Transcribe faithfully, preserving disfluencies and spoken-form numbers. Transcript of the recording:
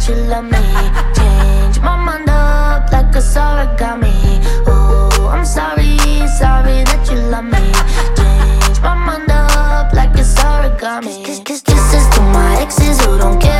that you love me. Change my mind up like a origami. Oh, I'm sorry, sorry that you love me. Change my mind up like it's origami. Kiss, kiss, kisses to my exes who don't care